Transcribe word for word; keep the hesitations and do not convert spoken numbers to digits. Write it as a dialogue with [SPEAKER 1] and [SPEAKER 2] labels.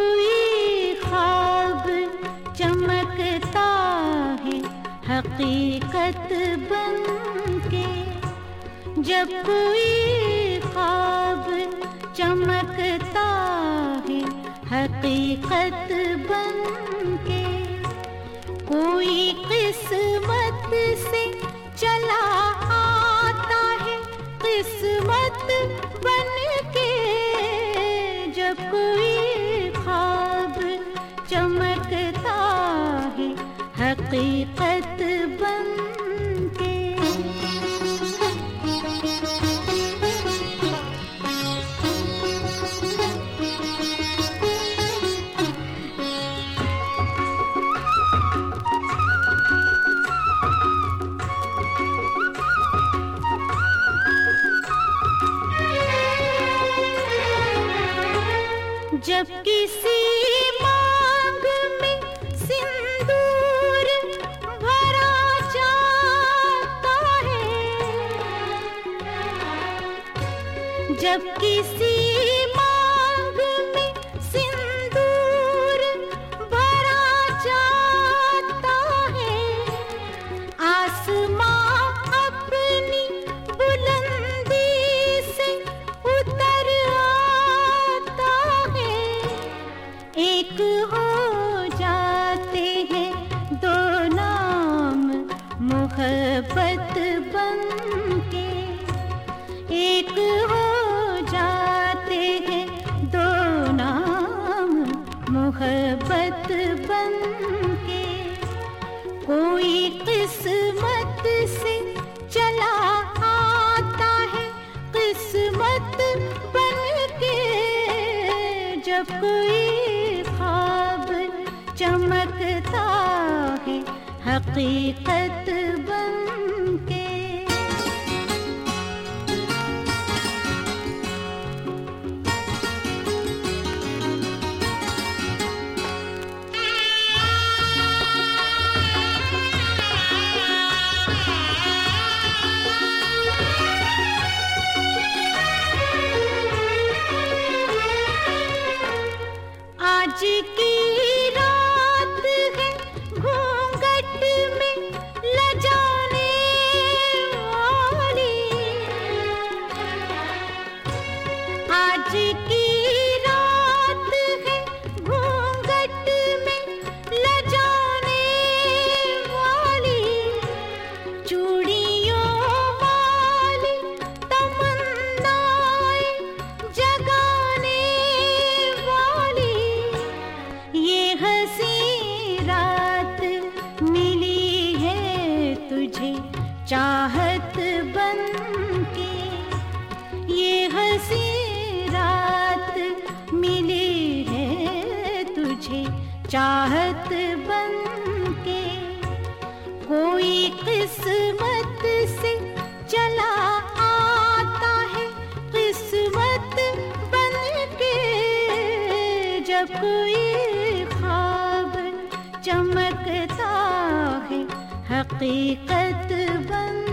[SPEAKER 1] कोई ख्वाब चमकता है हकीकत बनके, जब कोई ख्वाब चमकता है हकीकत बनके, कोई किस्मत से चला आता है किस्मत बनके, जब कोई ख्वाब चमकता है हकीकत बनके। जब किसी मांग में सिंदूर भरा जाता है, जब किसी मांग में सिंदूर भरा जाता है, आसमां अपनी बुलंदी से उतर आता है, एक हो जाते हैं दो नाम मोहब्बत बनके, एक हो जाते हैं दो नाम मोहब्बत बनके, कोई किस्मत से चला आता है किस्मत बनके, जब कोई ख्वाब चमकता है हकीकत बनके। आज की रात है घूंघट में लजाने वाली, आज की रात है घूंघट में लजाने वाली, चूड़ियों वाली तमन्नाएं जगाने वाली, ये हंसी रात मिली है तुझे चाहत बनके, ये हंसी रात मिली है तुझे चाहत बनके, कोई किस्मत से चला आता है किस्मत बनके, जब कोई ख्वाब चमकता है हकीकत बन